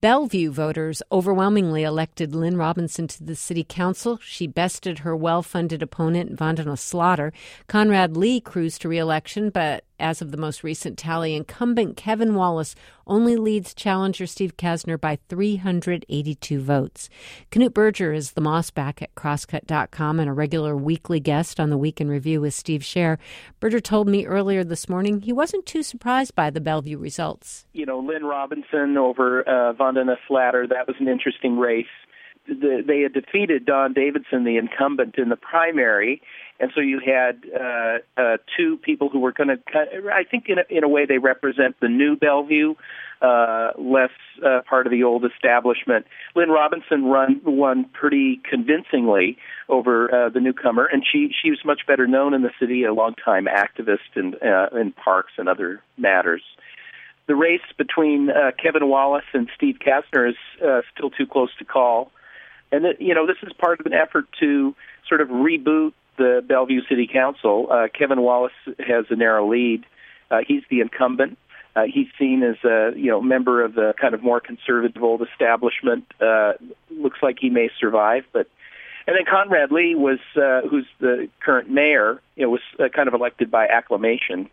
Bellevue voters overwhelmingly elected Lynn Robinson to the city council. She bested her well-funded opponent, Vandana Slaughter. Conrad Lee cruised to re-election, but as of the most recent tally, incumbent Kevin Wallace only leads challenger Steve Kasner by 382 votes. Knut Berger is the Mossback at Crosscut.com and a regular weekly guest on the Week in Review with Steve Scher. Berger told me earlier this morning he wasn't too surprised by the Bellevue results. You know, Lynn Robinson over Vandana Slaughter, that was an interesting race. They had defeated Don Davidson, the incumbent, in the primary, and so you had two people who were going to, I think in a way they represent the new Bellevue, less part of the old establishment. Lynn Robinson won pretty convincingly over the newcomer, and she was much better known in the city, a longtime activist in parks and other matters. The race between Kevin Wallace and Steve Kasner is still too close to call. And, this is part of an effort to sort of reboot the Bellevue City Council. Kevin Wallace has a narrow lead. He's the incumbent. He's seen as a member of the kind of more conservative old establishment. Looks like he may survive. And then Conrad Lee was, who's the current mayor, was kind of elected by acclamation.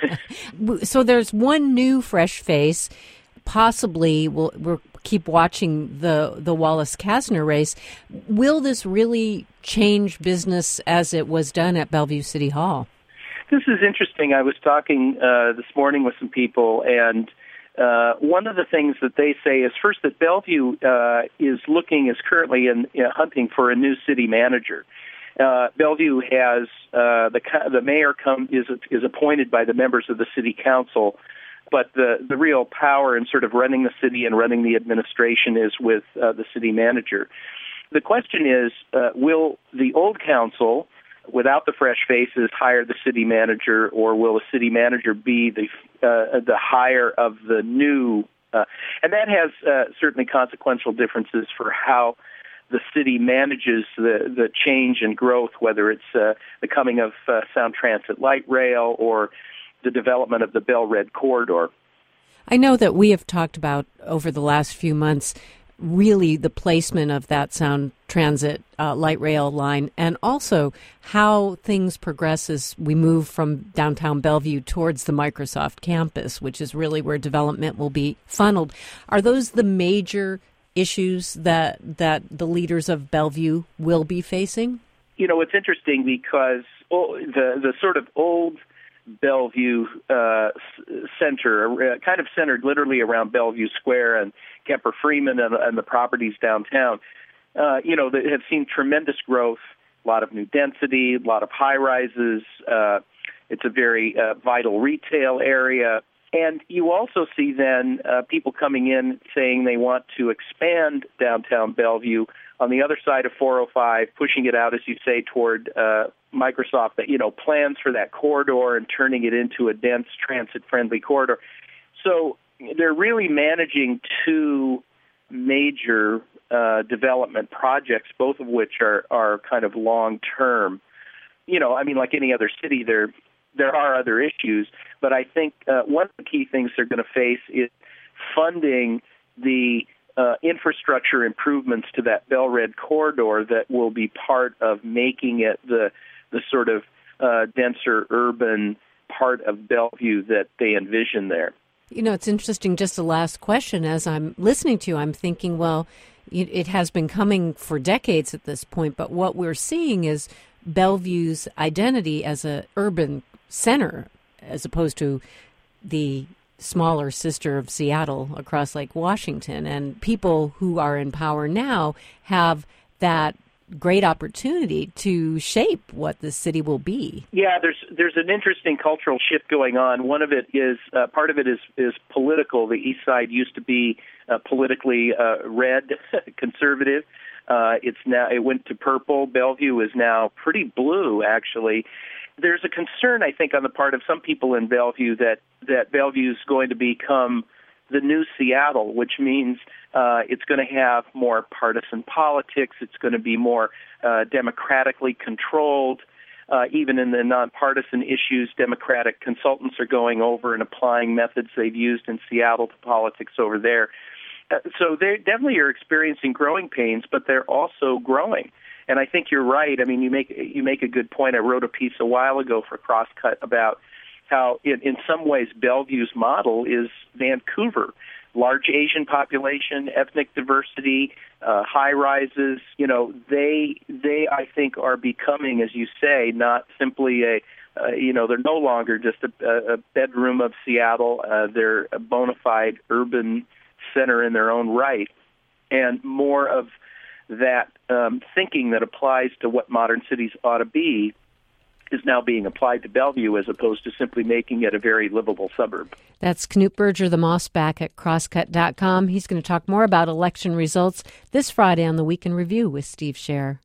So there's one new fresh face. Possibly we'll keep watching the Wallace-Kasner race. Will this really change business as it was done at Bellevue City Hall? This is interesting. I was talking this morning with some people, and one of the things that they say is first that Bellevue is currently hunting for a new city manager. Bellevue has the mayor is appointed by the members of the city council, but the real power in sort of running the city and running the administration is with the city manager. The question is, will the old council, without the fresh faces, hire the city manager, or will the city manager be the hire of the new? And that has certainly consequential differences for how the city manages the change and growth, whether it's the coming of Sound Transit Light Rail or the development of the Bell-Red Corridor. I know that we have talked about over the last few months really the placement of that Sound Transit light rail line, and also how things progress as we move from downtown Bellevue towards the Microsoft campus, which is really where development will be funneled. Are those the major issues that the leaders of Bellevue will be facing? It's interesting because the sort of old Bellevue center, kind of centered literally around Bellevue Square and Kemper Freeman and the properties downtown, that have seen tremendous growth, a lot of new density, a lot of high-rises. It's a very vital retail area. And you also see then people coming in saying they want to expand downtown Bellevue on the other side of 405, pushing it out, as you say, toward Microsoft, plans for that corridor and turning it into a dense transit-friendly corridor. So they're really managing two major development projects, both of which are kind of long-term. Like any other city, there are other issues, but I think one of the key things they're going to face is funding the infrastructure improvements to that Bell-Red Corridor that will be part of making it the sort of denser urban part of Bellevue that they envision there. It's interesting, just the last question, as I'm listening to you, I'm thinking, well, it has been coming for decades at this point, but what we're seeing is Bellevue's identity as an urban center, as opposed to the smaller sister of Seattle across Lake Washington. And people who are in power now have that great opportunity to shape what the city will be. Yeah, there's an interesting cultural shift going on. One of it is part of it is political. The East Side used to be politically red, conservative. It went to purple. Bellevue is now pretty blue, actually. There's a concern, I think, on the part of some people in Bellevue that Bellevue is going to become the new Seattle, which means it's going to have more partisan politics. It's going to be more democratically controlled. Even in the nonpartisan issues, Democratic consultants are going over and applying methods they've used in Seattle to politics over there. So they definitely are experiencing growing pains, but they're also growing. And I think you're right. I mean, you make a good point. I wrote a piece a while ago for Crosscut about how, in some ways, Bellevue's model is Vancouver. Large Asian population, ethnic diversity, high rises. You know, they I think are becoming, as you say, not simply they're no longer just a bedroom of Seattle. They're a bona fide urban center in their own right, and more of that thinking that applies to what modern cities ought to be is now being applied to Bellevue as opposed to simply making it a very livable suburb. That's Knut Berger, the Mossback at Crosscut.com. He's going to talk more about election results this Friday on the Week in Review with Steve Scher.